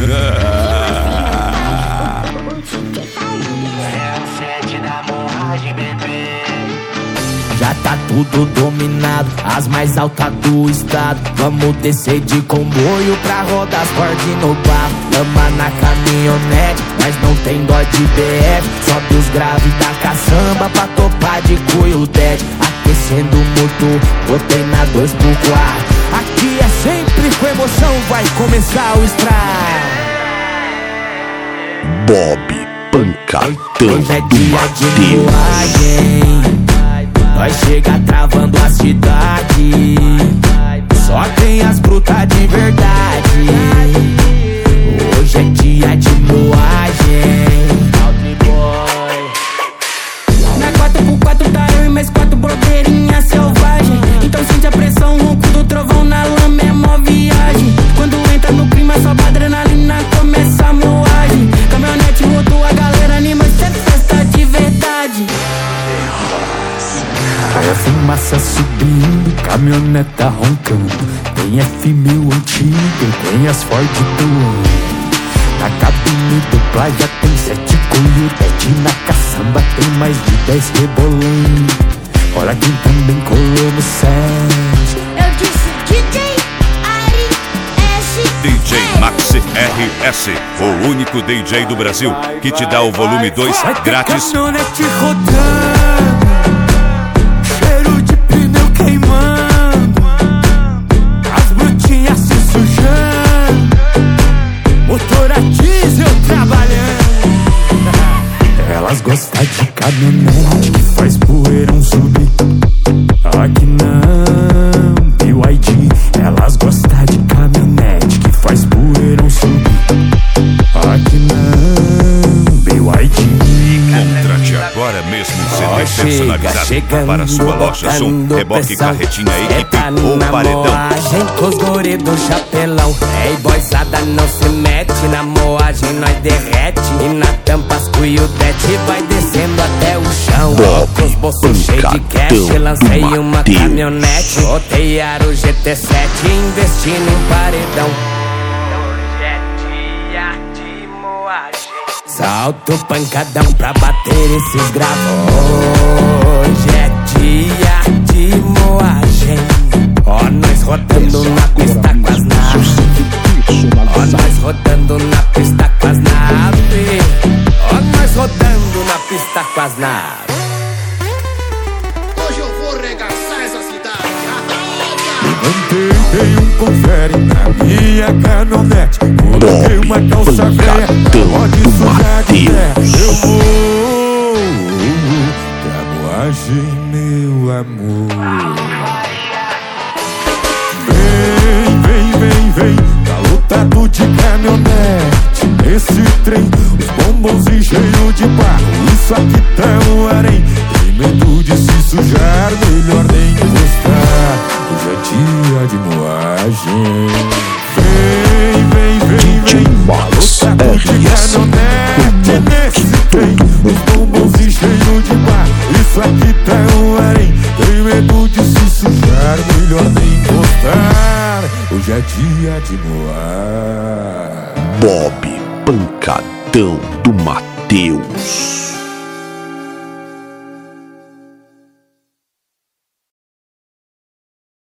Já tá tudo dominado, as mais altas do estado. Vamos descer de comboio pra rodar as cordas no bar. Lama na caminhonete, mas não tem dó de BF. Sobe os graves da caçamba pra topar de cuiudete. Aquecendo o motor, botei na 2x4. Aqui é sempre com emoção, vai começar o estrago. Bob Pancadão Hoje é do dia de Mateus. moagem, nós chega travando a cidade. Só tem as brutas de verdade. Hoje é dia de moagem. Na 4x4 tá eu e mais 4 brodeirinha selvagem. Então sente a pressão, o ronco do trovão na lama é mó viagem. Quando entra no clima, sobe a adrenalina, começa a moagem. Caminhonete rodou, a galera anima, isso é festa de verdade. É fumaça subindo, caminhoneta roncando. Tem F1000 antiga, tem as Ford doando. Na cabine dupla já tem 7 cuiudete. Na caçamba tem mais de 10 rebolando. Olha quem também colou no set. Eu disse DJ Ari S. DJ Maxi RS, o único DJ do Brasil que te dá o volume 2 grátis. Caminhonete rodando, cheiro de pneu queimando, as brutinhas se sujando, motor a diesel trabalhando. Elas gostam de caminhonete que faz poeirão subir. Aqui não, BYD. Elas gostam de caminhonete que faz poeirão subir. Aqui não, BYD. Contrate agora mesmo CD personalizado para sua loja, som, reboque, carretinha, equipe ou paredão. Moagem com os guri do chapelão. Ei, boizada, não se mete na moagem, nós derrete. E na tampa as cuiudete vai descendo até o chão. Com os bolsos cheios de cash, lancei uma caminhonete. Botei aro GT7, investindo em paredão. Salto pancadão pra bater esses gravos. Hoje é dia de moagem. Ó, nós rodando na pista com as naves. Ó, nós rodando na pista com as naves. Ó, nós rodando na pista com as naves. Hoje eu vou regaçar essa cidade. Dei um confere na minha caminhonete. Coloquei uma calça velha, pode sujar de terra. Eu vou pra moagem, meu amor. Vem, tá lotado de caminhonete. Nesse trem, os bombons e cheio de barro. Isso aqui tá um harém. Tem medo de se sujar, melhor nem encostar. Hoje é dia de moagem. Vem, DJ Max lotado de RS, caminhonete. Nesse trem, os bombons e cheio de barro. Isso aqui tá um harém. Tem medo de se sujar, melhor nem encostar. Hoje é dia de moar. Bob Pancadão do Mateus.